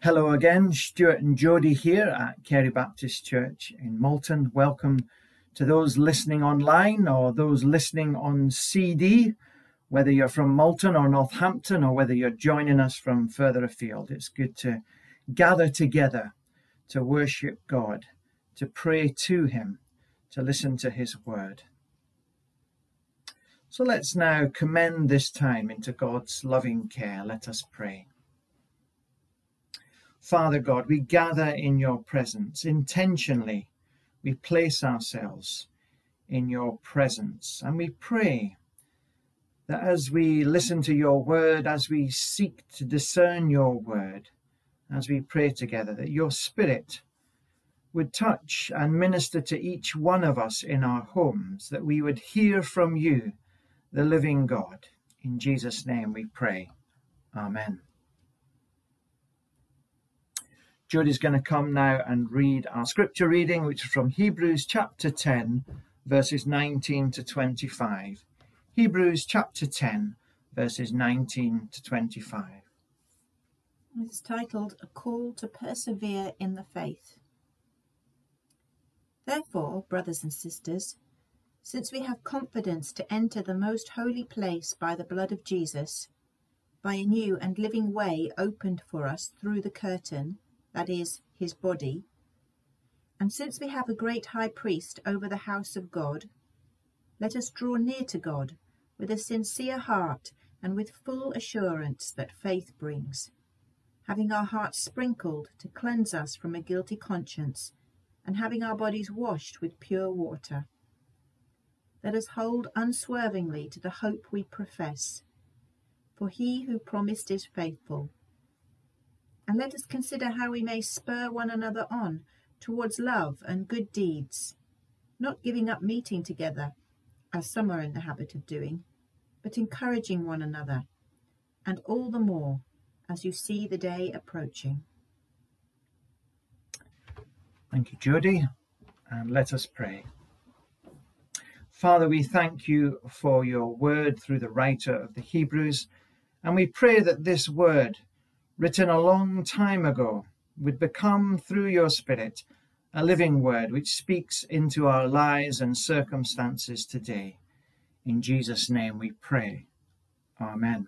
Hello again, Stuart and Jodie here at Kerry Baptist Church in Malton. Welcome to those listening online or those listening on CD, whether you're from Malton or Northampton or whether you're joining us from further afield. It's good to gather together to worship God, to pray to Him, to listen to His word. So let's now commend this time into God's loving care. Let us pray. Father God, we gather in your presence intentionally. We place ourselves in your presence and we pray that as we listen to your word, as we seek to discern your word, as we pray together, that your Spirit would touch and minister to each one of us in our homes, that we would hear from you, the living God. In Jesus' name we pray. Amen. Jodie's going to come now and read our scripture reading, which is from Hebrews chapter 10, verses 19 to 25. Hebrews chapter 10, verses 19 to 25. It's titled, A Call to Persevere in the Faith. Therefore, brothers and sisters, since we have confidence to enter the most holy place by the blood of Jesus, by a new and living way opened for us through the curtain, that is, his body, and since we have a great high priest over the house of God, let us draw near to God with a sincere heart and with full assurance that faith brings, having our hearts sprinkled to cleanse us from a guilty conscience, and having our bodies washed with pure water. Let us hold unswervingly to the hope we profess, for he who promised is faithful. And let us consider how we may spur one another on towards love and good deeds, not giving up meeting together, as some are in the habit of doing, but encouraging one another, and all the more as you see the day approaching. Thank you, Jodie, and let us pray. Father, we thank you for your word through the writer of the Hebrews, and we pray that this word, written a long time ago, would become, through your Spirit, a living word which speaks into our lives and circumstances today. In Jesus' name we pray. Amen.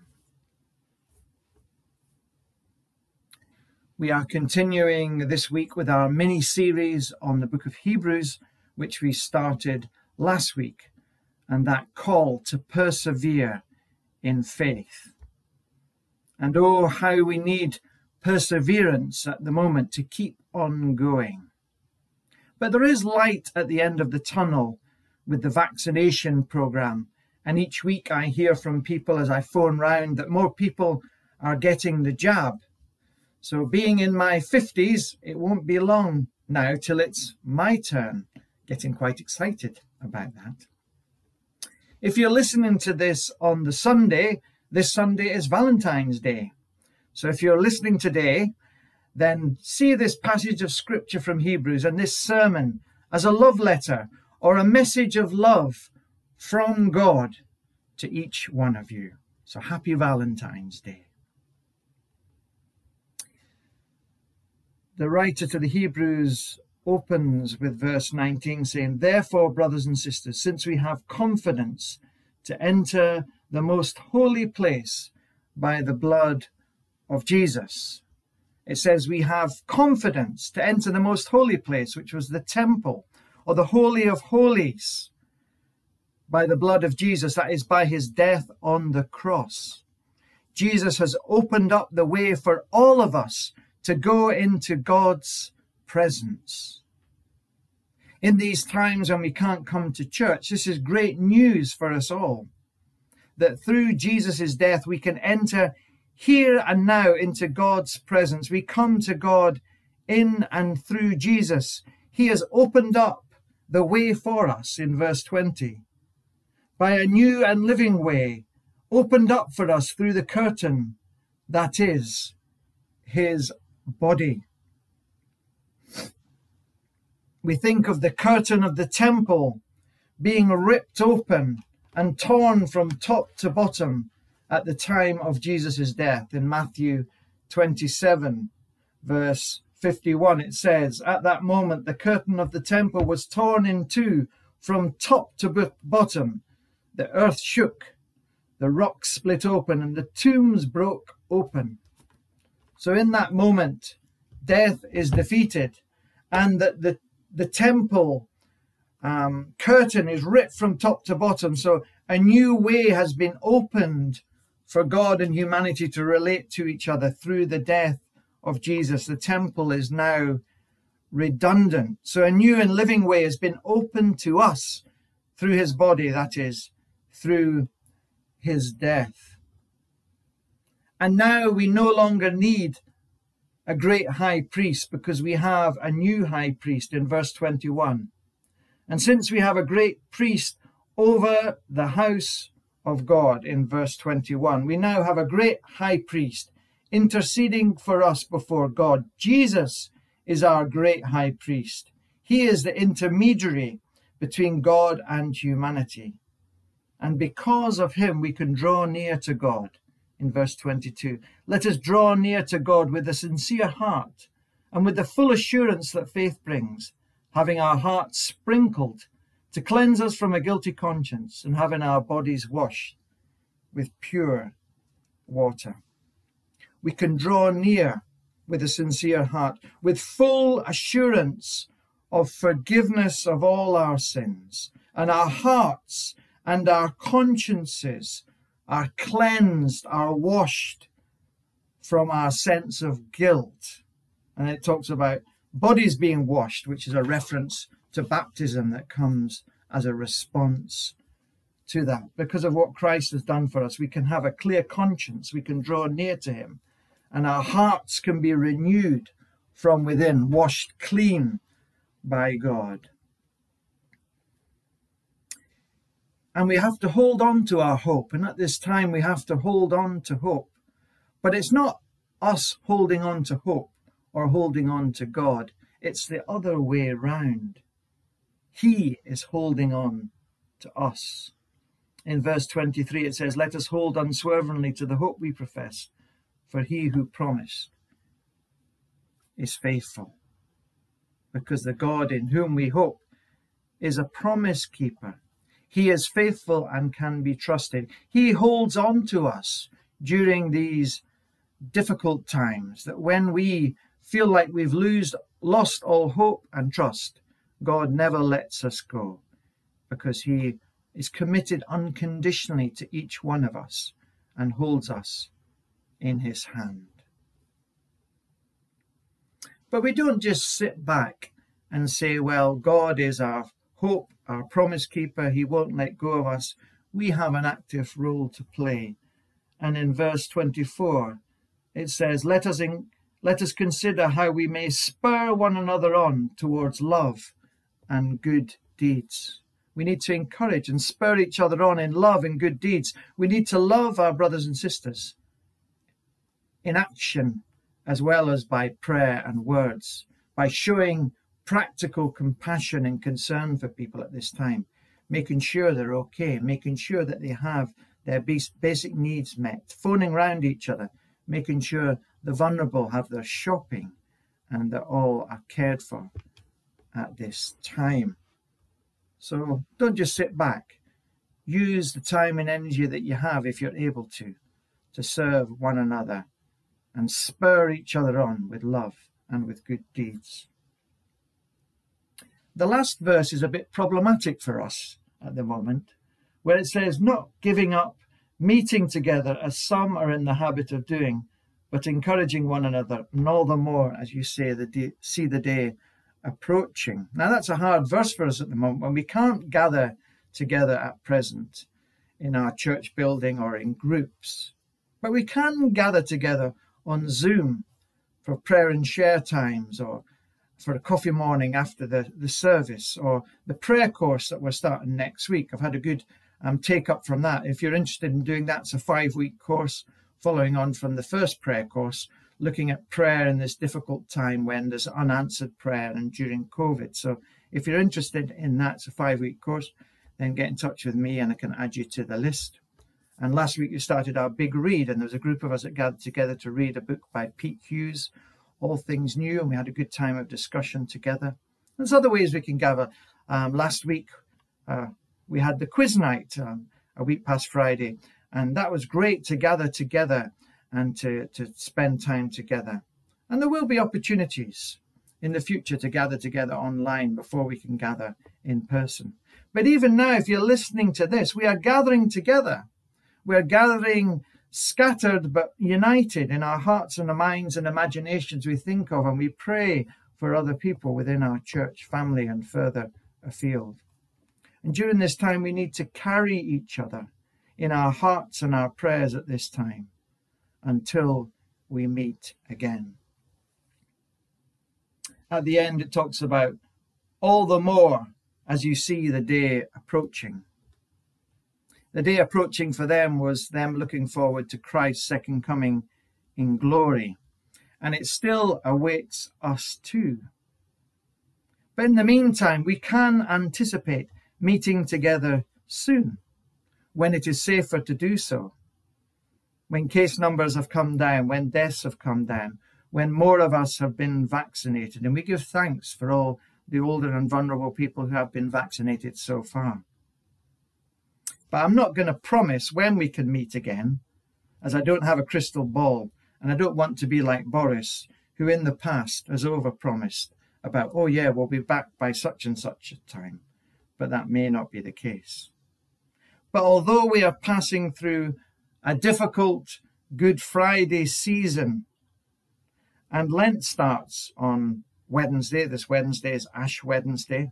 We are continuing this week with our mini-series on the book of Hebrews, which we started last week, and that call to persevere in faith. And oh, how we need perseverance at the moment to keep on going. But there is light at the end of the tunnel with the vaccination program. And each week I hear from people as I phone round that more people are getting the jab. So being in my 50s, it won't be long now till it's my turn. Getting quite excited about that. If you're listening to this on the Sunday, this Sunday is Valentine's Day. So if you're listening today, then see this passage of scripture from Hebrews and this sermon as a love letter or a message of love from God to each one of you. So happy Valentine's Day. The writer to the Hebrews opens with verse 19 saying, Therefore, brothers and sisters, since we have confidence to enter the most holy place by the blood of Jesus. It says we have confidence to enter the most holy place, which was the temple, or the Holy of Holies, by the blood of Jesus, that is, by his death on the cross. Jesus has opened up the way for all of us to go into God's presence. In these times when we can't come to church, this is great news for us all, that through Jesus' death we can enter here and now into God's presence. We come to God in and through Jesus. He has opened up the way for us in verse 20 by a new and living way opened up for us through the curtain, that is, his body. We think of the curtain of the temple being ripped open and torn from top to bottom at the time of Jesus' death in Matthew 27, verse 51, it says, "At that moment the curtain of the temple was torn in two from top to bottom. The earth shook, the rocks split open, and the tombs broke open." So in that moment, death is defeated, and the temple curtain is ripped from top to bottom. So a new way has been opened for God and humanity to relate to each other through the death of Jesus. The temple is now redundant. So a new and living way has been opened to us through his body, that is, through his death. And now we no longer need a great high priest, because we have a new high priest in verse 21. "And since we have a great priest over the house of God," in verse 21, "we now have a great high priest interceding for us before God. Jesus is our great high priest. He is the intermediary between God and humanity. And because of him, we can draw near to God." In verse 22, "Let us draw near to God with a sincere heart and with the full assurance that faith brings, having our hearts sprinkled to cleanse us from a guilty conscience, and having our bodies washed with pure water." We can draw near with a sincere heart, with full assurance of forgiveness of all our sins, and our hearts and our consciences are cleansed, are washed from our sense of guilt. And it talks about bodies being washed, which is a reference to baptism that comes as a response to that. Because of what Christ has done for us, we can have a clear conscience, we can draw near to him, and our hearts can be renewed from within, washed clean by God. And we have to hold on to our hope. And at this time, we have to hold on to hope. But it's not us holding on to hope or holding on to God. It's the other way round. He is holding on to us. In verse 23, it says, "Let us hold unswervingly to the hope we profess, for he who promised is faithful." Because the God in whom we hope is a promise keeper. He is faithful and can be trusted. He holds on to us during these difficult times, that when we feel like we've lost all hope and trust, God never lets us go, because he is committed unconditionally to each one of us and holds us in his hand. But we don't just sit back and say, well, God is our hope, our promise keeper, he won't let go of us. We have an active role to play. And in verse 24, it says, let us consider how we may spur one another on towards love and good deeds. We need to encourage and spur each other on in love and good deeds. We need to love our brothers and sisters in action as well as by prayer and words, by showing practical compassion and concern for people at this time, making sure they're okay, making sure that they have their basic needs met, phoning round each other, making sure the vulnerable have their shopping and that all are cared for at this time. So don't just sit back. Use the time and energy that you have, if you're able to serve one another and spur each other on with love and with good deeds. The last verse is a bit problematic for us at the moment, where it says, not giving up meeting together as some are in the habit of doing, but encouraging one another, and all the more as you see the day approaching. Now that's a hard verse for us at the moment, when we can't gather together at present in our church building or in groups, but we can gather together on Zoom for prayer and share times, or for a coffee morning after the service, or the prayer course that we're starting next week. I've had a good take up from that. If you're interested in doing that, it's a 5-week course following on from the first prayer course, looking at prayer in this difficult time when there's unanswered prayer and during COVID. So if you're interested in that, it's a 5-week course, then get in touch with me and I can add you to the list. And last week we started our big read, and there was a group of us that gathered together to read a book by Pete Hughes, all things new, and we had a good time of discussion together. There's other ways we can gather. Last week we had the quiz night a week past Friday, and that was great to gather together and to spend time together. And there will be opportunities in the future to gather together online before we can gather in person. But even now, if you're listening to this, we are gathering together. We are gathering scattered but united in our hearts and our minds and imaginations. We think of and we pray for other people within our church family and further afield. And during this time, we need to carry each other in our hearts and our prayers at this time until we meet again. At the end, it talks about all the more as you see the day approaching. The day approaching for them was them looking forward to Christ's second coming in glory. And it still awaits us too. But in the meantime, we can anticipate meeting together soon, when it is safer to do so, when case numbers have come down, when deaths have come down, when more of us have been vaccinated. And we give thanks for all the older and vulnerable people who have been vaccinated so far. But I'm not going to promise when we can meet again, as I don't have a crystal ball, and I don't want to be like Boris, who in the past has overpromised about, oh yeah, we'll be back by such and such a time. But that may not be the case. But although we are passing through a difficult Good Friday season, and Lent starts on Wednesday. This Wednesday is Ash Wednesday.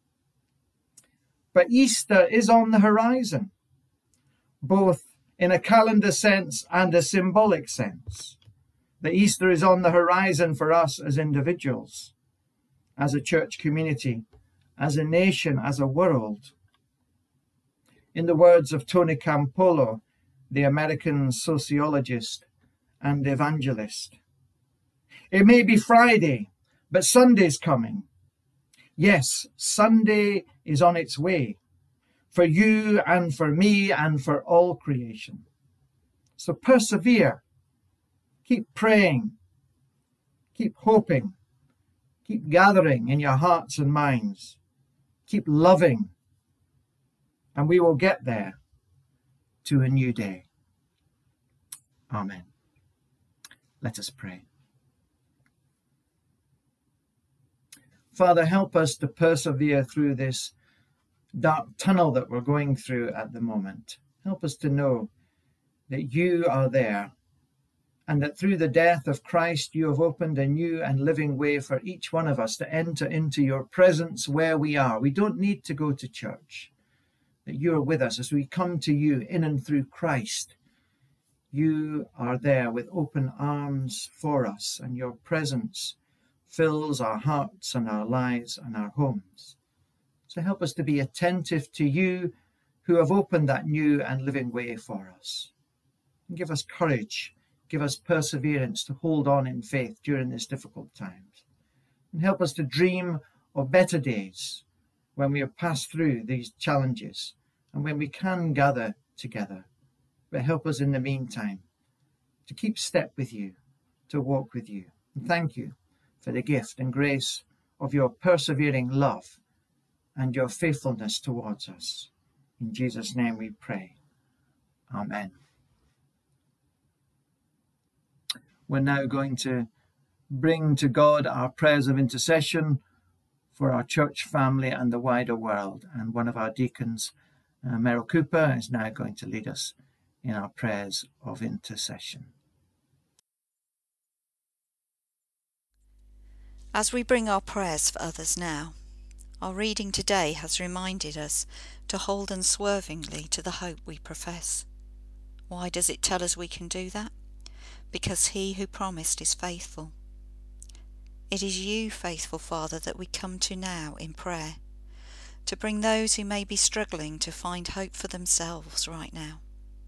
But Easter is on the horizon, both in a calendar sense and a symbolic sense. The Easter is on the horizon for us as individuals, as a church community, as a nation, as a world. In the words of Tony Campolo, the American sociologist and evangelist, it may be Friday, but Sunday's coming. Yes, Sunday is on its way for you and for me and for all creation. So persevere, keep praying, keep hoping, keep gathering in your hearts and minds, keep loving, and we will get there to a new day. Amen. Let us pray. Father, help us to persevere through this dark tunnel that we're going through at the moment. Help us to know that you are there and that through the death of Christ, you have opened a new and living way for each one of us to enter into your presence where we are. We don't need to go to church. That you are with us as we come to you in and through Christ. You are there with open arms for us, and your presence fills our hearts and our lives and our homes. So help us to be attentive to you who have opened that new and living way for us. And give us courage, give us perseverance to hold on in faith during these difficult times. And help us to dream of better days when we have passed through these challenges and when we can gather together. But help us in the meantime to keep step with you, to walk with you. And thank you for the gift and grace of your persevering love and your faithfulness towards us. In Jesus' name we pray. Amen. We're now going to bring to God our prayers of intercession for our church family and the wider world. And one of our deacons, Meryl Cooper, is now going to lead us in our prayers of intercession. As we bring our prayers for others now, our reading today has reminded us to hold unswervingly to the hope we profess. Why does it tell us we can do that? Because he who promised is faithful. It is you, faithful Father, that we come to now in prayer, to bring those who may be struggling to find hope for themselves right now.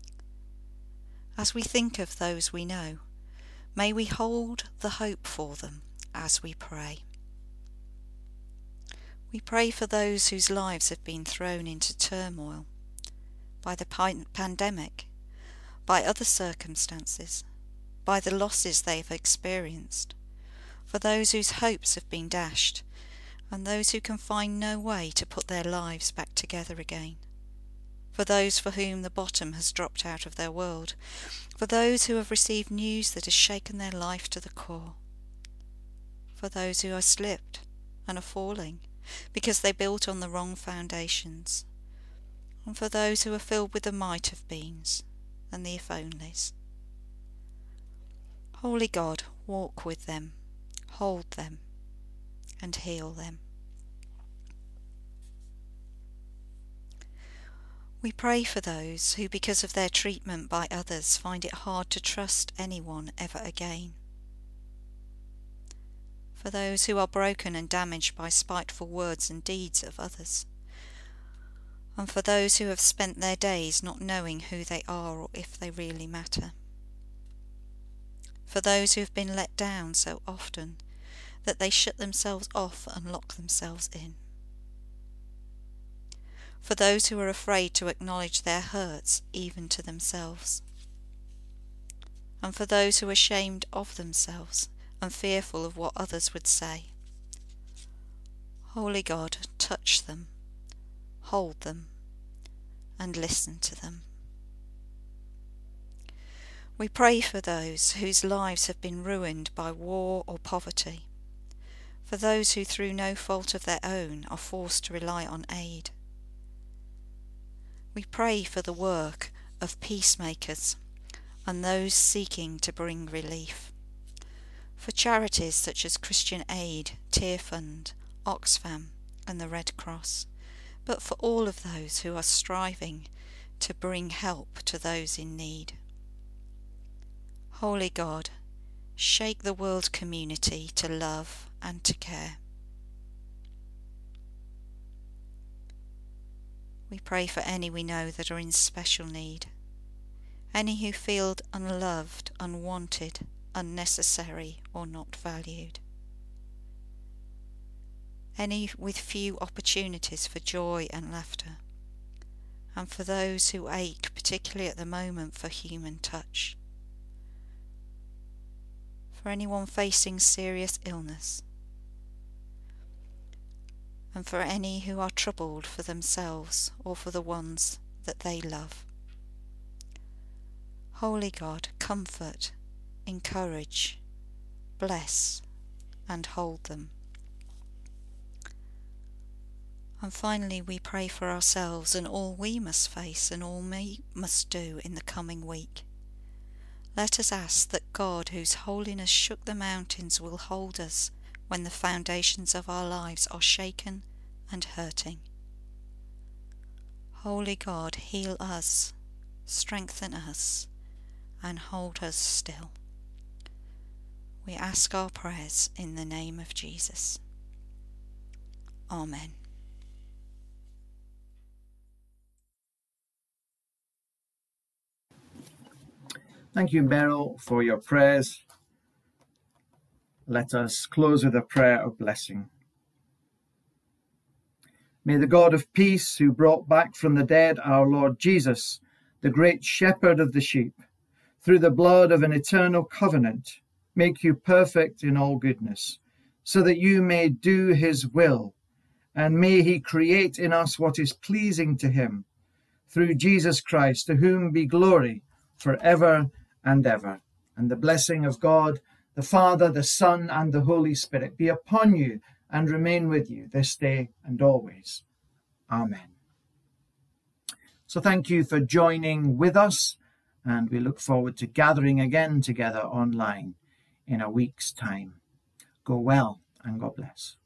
As we think of those we know, may we hold the hope for them as we pray. We pray for those whose lives have been thrown into turmoil by the pandemic, by other circumstances, by the losses they've experienced, for those whose hopes have been dashed, and those who can find no way to put their lives back together again, for those for whom the bottom has dropped out of their world, for those who have received news that has shaken their life to the core, for those who are slipped and are falling because they built on the wrong foundations, and for those who are filled with the might have beens and the if onlys. Holy God, walk with them, hold them, and heal them. We pray for those who, because of their treatment by others, find it hard to trust anyone ever again. For those who are broken and damaged by spiteful words and deeds of others. And for those who have spent their days not knowing who they are or if they really matter. For those who have been let down so often that they shut themselves off and lock themselves in. For those who are afraid to acknowledge their hurts even to themselves. And for those who are ashamed of themselves and fearful of what others would say. Holy God, touch them, hold them, and listen to them. We pray for those whose lives have been ruined by war or poverty, for those who through no fault of their own are forced to rely on aid. We pray for the work of peacemakers and those seeking to bring relief, for charities such as Christian Aid, Tear Fund, Oxfam and the Red Cross, but for all of those who are striving to bring help to those in need. Holy God, shake the world community to love and to care. We pray for any we know that are in special need, any who feel unloved, unwanted, unnecessary or not valued, any with few opportunities for joy and laughter, and for those who ache, particularly at the moment, for human touch, for anyone facing serious illness, and for any who are troubled for themselves or for the ones that they love. Holy God, comfort, encourage, bless, and hold them. And finally, we pray for ourselves and all we must face and all we must do in the coming week. Let us ask that God, whose holiness shook the mountains, will hold us when the foundations of our lives are shaken and hurting. Holy God, heal us, strengthen us, and hold us still. We ask our prayers in the name of Jesus. Amen. Thank you, Beryl, for your prayers. Let us close with a prayer of blessing. May the God of peace, who brought back from the dead our Lord Jesus, the great shepherd of the sheep, through the blood of an eternal covenant, make you perfect in all goodness, so that you may do his will, and may he create in us what is pleasing to him, through Jesus Christ, to whom be glory forever and ever. And the blessing of God, the Father, the Son, and the Holy Spirit be upon you and remain with you this day and always. Amen. So thank you for joining with us, and we look forward to gathering again together online in a week's time. Go well, and God bless.